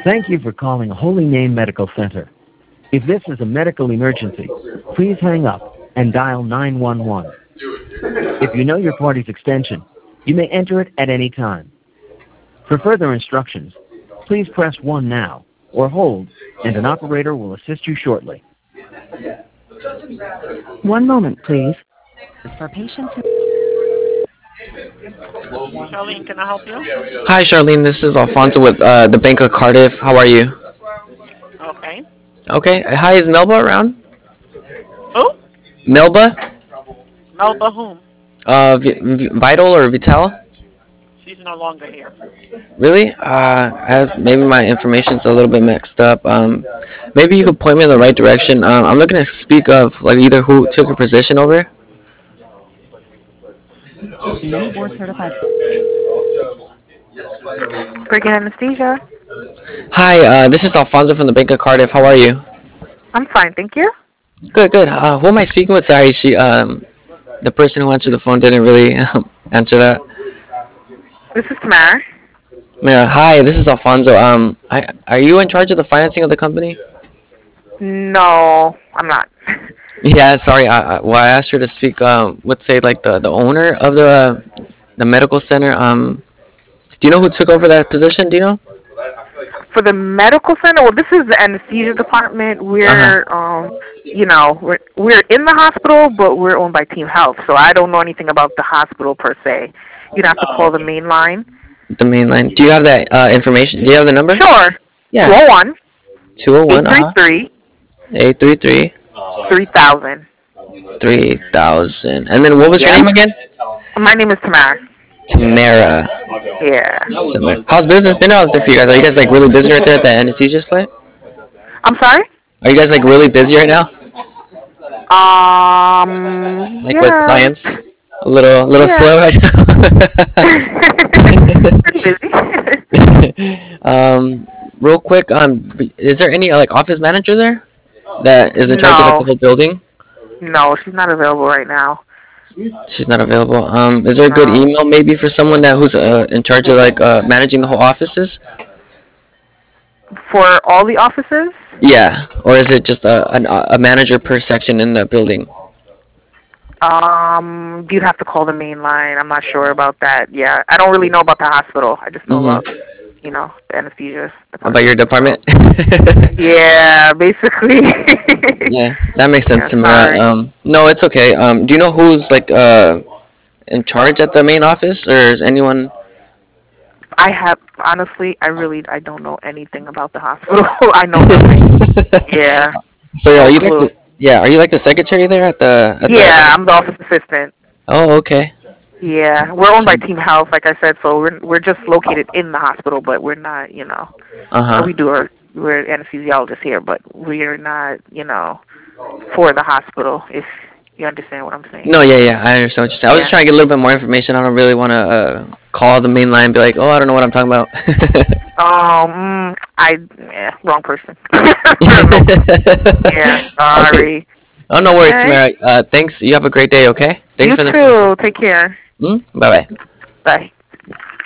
Thank you for calling Holy Name Medical Center. If this is a medical emergency, please hang up and dial 911. If you know your party's extension, you may enter it at any time. For further instructions, please press 1 now or hold, and an operator will assist you shortly. One moment, please. For patients who... Charlene, can I help you? Hi, Charlene. This is Alfonso with the Bank of Cardiff. How are you? Okay. Okay. Hi, is Melba around? Who? Melba? Melba whom? Vital or Vital? She's no longer here. Really? Maybe my information's a little bit mixed up. Maybe you could point me in the right direction. I'm looking to speak of like either who took a position over. Many board certified. Breaking anesthesia. Hi, this is Alfonso from the Bank of Cardiff. How are you? I'm fine, thank you. Good, good. Who am I speaking with? Sorry, the person who answered the phone didn't really answer that. This is Tamara. Yeah, hi, this is Alfonso. Are you in charge of the financing of the company? No, I'm not. Yeah, sorry. Well, I asked her to speak with, say, like the owner of the medical center. Do you know who took over that position? Do you know? For the medical center, well, this is the anesthesia department. We're, we're in the hospital, but we're owned by Team Health, so I don't know anything about the hospital per se. You'd have to call the main line. The main line. Do you have that information? Do you have the number? Sure. Yeah. 201. 201. 833. 833. 3000. 3000. And then what was your name again? My name is Tamara. Tamara. Yeah. How's business been out there for you guys? Are you guys like really busy right there at the anesthesia site? I'm sorry? Are you guys like really busy right now? Like yeah. with clients? A little slow right now. Real quick, is there any like office manager there that is in charge of the whole building? No, she's not available right now. She's not available. Is there a good email maybe for someone who's in charge of like managing the whole offices? For all the offices? Yeah, or is it just a manager per section in the building? You'd have to call the main line. I'm not sure about that. Yeah, I don't really know about the hospital. I just know about, the anesthesia department. About your department? Yeah, basically. Yeah, that makes sense to me. No, it's okay. Do you know who's like in charge at the main office, or is anyone? Honestly, I don't know anything about the hospital. I know nothing. Yeah. So are you like the secretary there at the? I'm the office assistant. Oh, okay. Yeah, we're owned by Team Health, like I said, so we're just located in the hospital, but we're not, we're anesthesiologists here, but we're not, for the hospital, if you understand what I'm saying. No, yeah, I understand what you're saying. I was just trying to get a little bit more information. I don't really want to call the main line and be like, oh, I don't know what I'm talking about. Wrong person. Yeah, sorry. Okay. Oh, no worries, Tamara. Thanks. You have a great day, okay? Thanks you too. Take care. Bye-bye. Bye.